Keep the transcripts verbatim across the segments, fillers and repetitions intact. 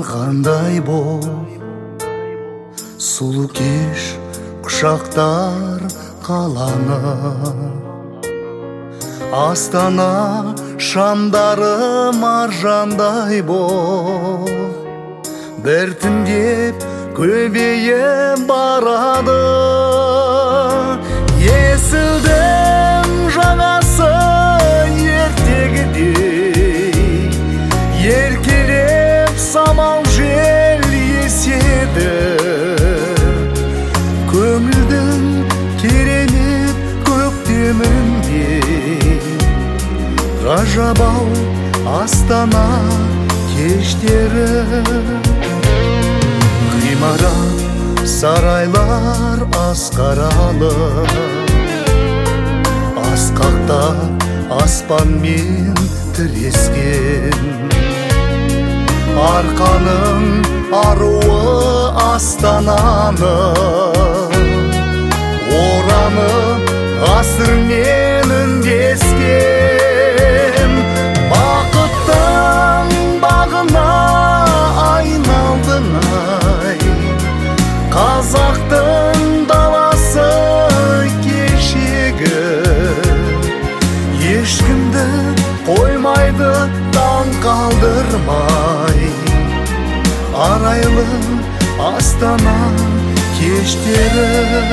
қалғандай бол, сұлу кеш құшақтар қаланы. Астана шамдары маржандай бол, біртіндеп көбейіп барады. Есілдің жағасы ертегідей, еркелеп самал жел еседі. Көңілдің керемет көктеміндей, ғажап-ау Астана кештері. Ғимарат сарайлар асқаралы, асқақтап аспанмен тірескен. Арқаның аруы Астананы, оранып ғасырмен үндескен. Бақыттың бағына айналдың ай, қазақтың даласы кешегі. Ешкімді қоймайды таң қалдырмай, арайлы Астана кештері.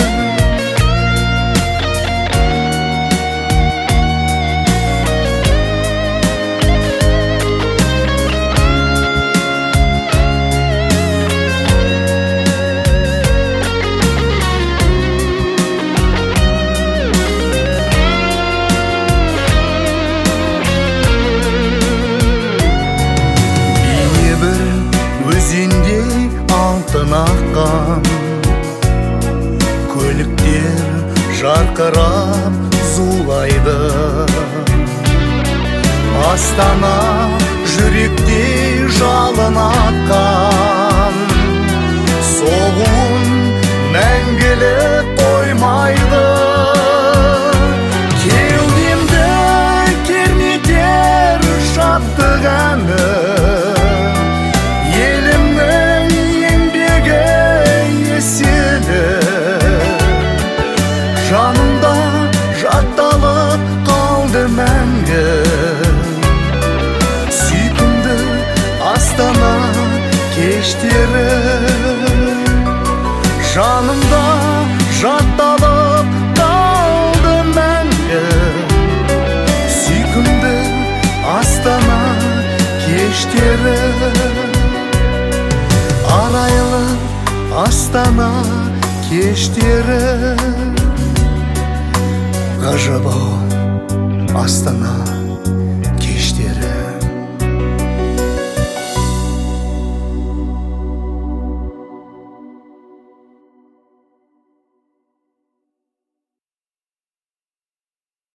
Өзендей алтын аққан, көліктер жарқырап зулайды. Астана жүректей жалын атқан, соғуын мәңгілік қоймайды. Кеудемді кернетер шаттық әні, жанымда жатталып қалды мәңгі. Сүйкімді Астана кештері, жанымда жатталып қалды мәңгі. Сүйкімді Астана кештері, арайлы Астана кештері. Ғажап-ау Астана